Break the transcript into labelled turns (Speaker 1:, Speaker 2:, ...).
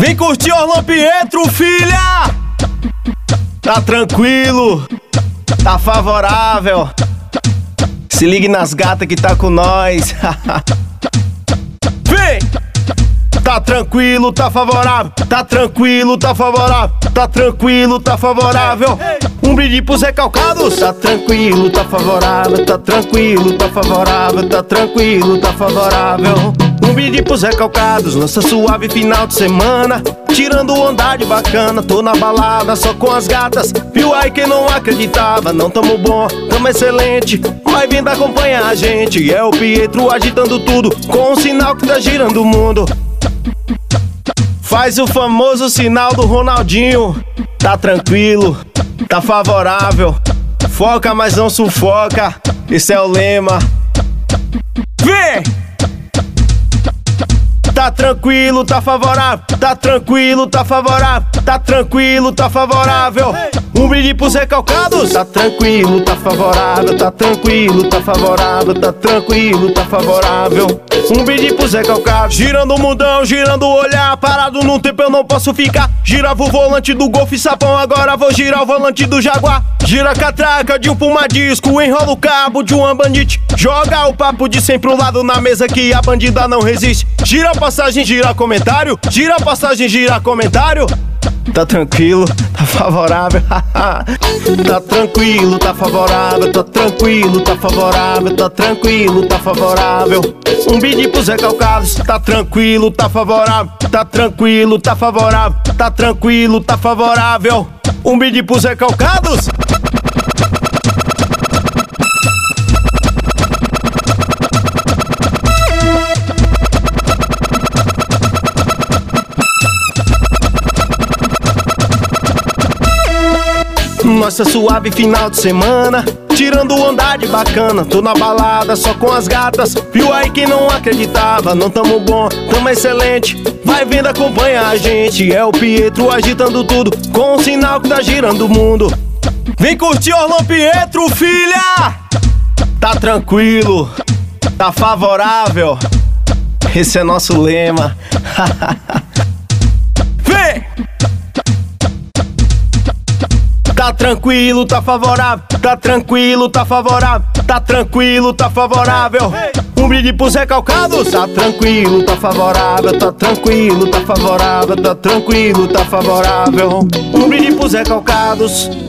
Speaker 1: Vem curtir Orlando Pietro, filha! Tá tranquilo, tá favorável. Se ligue nas gatas que tá com nós. Vem! Tá tranquilo, tá favorável. Tá tranquilo, tá favorável. Tá tranquilo, tá favorável. Um brinde pros recalcados. Tá tranquilo, tá favorável. Tá tranquilo, tá favorável. Tá tranquilo, tá favorável. Um brinde pros recalcados. Nossa suave final de semana. Tirando onda de bacana. Tô na balada só com as gatas. Viu aí quem não acreditava? Não tamo bom, tamo excelente. Vai vindo acompanhar a gente. É o Pietro agitando tudo com um sinal que tá girando o mundo. Faz o famoso sinal do Ronaldinho. Tá tranquilo, tá favorável. Foca, mas não sufoca. Esse é o lema. Vem! Tá tranquilo, tá favorável. Tá tranquilo, tá favorável. Tá tranquilo, tá favorável. Um brinde pros recalcados. Tá tranquilo, tá favorável. Tá tranquilo, tá favorável. Tá tranquilo, tá favorável. Um brinde pros recalcados. Girando o mundão, girando o olhar. Parado no tempo eu não posso ficar. Girava o volante do Golf Sapão, agora vou girar o volante do Jaguar. Gira a catraca de um Puma Disco, enrola o cabo de uma Bandit. Joga o papo de sempre pro lado na mesa que a bandida não resiste. Gira a passagem, gira comentário. Gira a passagem, gira comentário. Tá tranquilo, tá favorável. Tá tranquilo, tá favorável. Tá tranquilo, tá favorável. Tá tranquilo, tá favorável. Um brinde pros recalcados. Tá tranquilo, tá favorável. Tá tranquilo, tá favorável. Tá tranquilo, tá favorável. Um brinde pros recalcados. Nossa suave final de semana, tirando onda de bacana. Tô na balada só com as gatas. Viu aí quem não acreditava? Não tamo bom, tamo excelente. Vai vendo, acompanha a gente. É o Pietro agitando tudo com um sinal que tá girando o mundo. Vem curtir Orlando Pietro, filha! Tá tranquilo, tá favorável. Esse é nosso lema. Vem! Tá tranquilo, tá favorável. Tá tranquilo, tá favorável. Tá tranquilo, tá favorável. Um brinde pros recalcados. Tá tranquilo, tá favorável. Tá tranquilo, tá favorável. Tá tranquilo, tá favorável. Um brinde pros recalcados.